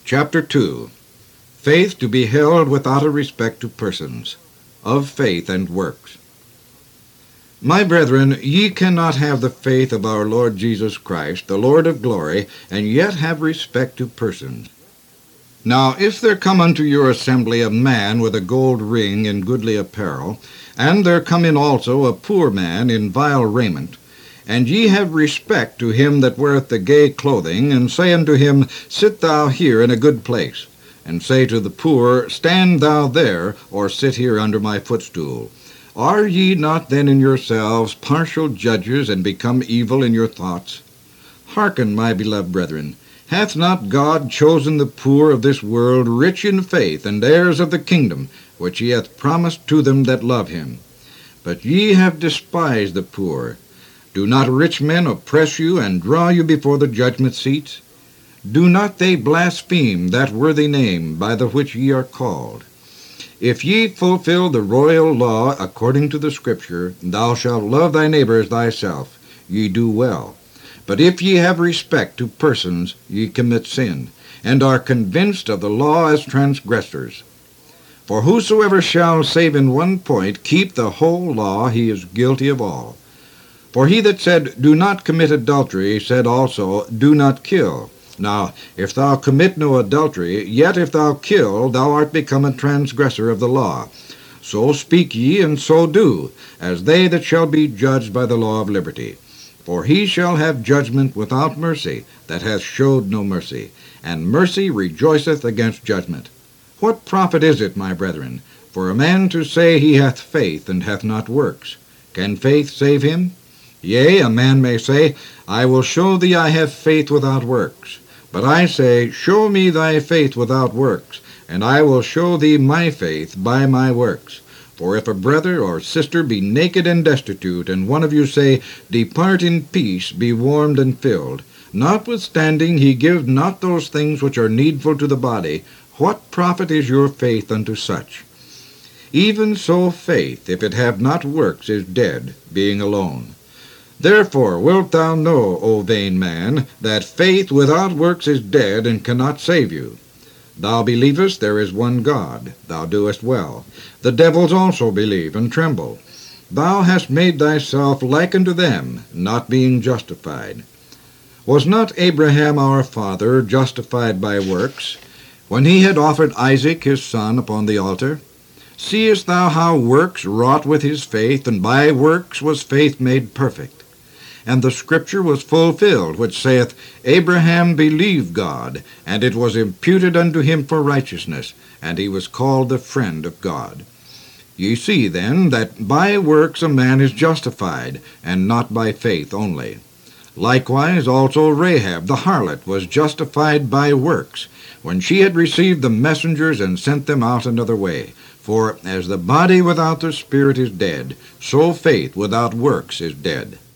Chapter 2. Faith to be held without a respect to persons. Of faith and works. My brethren, ye cannot have the faith of our Lord Jesus Christ, the Lord of glory, and yet have respect to persons. Now if there come unto your assembly a man with a gold ring and goodly apparel, and there come in also a poor man in vile raiment, and ye have respect to him that weareth the gay clothing, and say unto him, Sit thou here in a good place, and say to the poor, Stand thou there, or sit here under my footstool. Are ye not then in yourselves partial judges, and become evil in your thoughts? Hearken, my beloved brethren, hath not God chosen the poor of this world rich in faith, and heirs of the kingdom, which he hath promised to them that love him? But ye have despised the poor. Do not rich men oppress you, and draw you before the judgment seats? Do not they blaspheme that worthy name by the which ye are called? If ye fulfill the royal law according to the Scripture, Thou shalt love thy neighbor as thyself, ye do well. But if ye have respect to persons, ye commit sin, and are convinced of the law as transgressors. For whosoever shall, save in one point, keep the whole law, he is guilty of all. For he that said, Do not commit adultery, said also, Do not kill. Now, if thou commit no adultery, yet if thou kill, thou art become a transgressor of the law. So speak ye, and so do, as they that shall be judged by the law of liberty. For he shall have judgment without mercy, that hath showed no mercy, and mercy rejoiceth against judgment. What profit is it, my brethren, for a man to say he hath faith, and hath not works? Can faith save him? Yea, a man may say, I will show thee I have faith without works. But I say, Show me thy faith without works, and I will show thee my faith by my works. For if a brother or sister be naked and destitute, and one of you say, Depart in peace, be warmed and filled, notwithstanding he give not those things which are needful to the body, what profit is your faith unto such? Even so faith, if it have not works, is dead, being alone. Therefore wilt thou know, O vain man, that faith without works is dead, and cannot save you. Thou believest there is one God, thou doest well. The devils also believe, and tremble. Thou hast made thyself like unto them, not being justified. Was not Abraham our father justified by works, when he had offered Isaac his son upon the altar? Seest thou how works wrought with his faith, and by works was faith made perfect? And the Scripture was fulfilled, which saith, Abraham believed God, and it was imputed unto him for righteousness, and he was called the friend of God. Ye see then that by works a man is justified, and not by faith only. Likewise also Rahab the harlot was justified by works, when she had received the messengers and sent them out another way. For as the body without the spirit is dead, so faith without works is dead.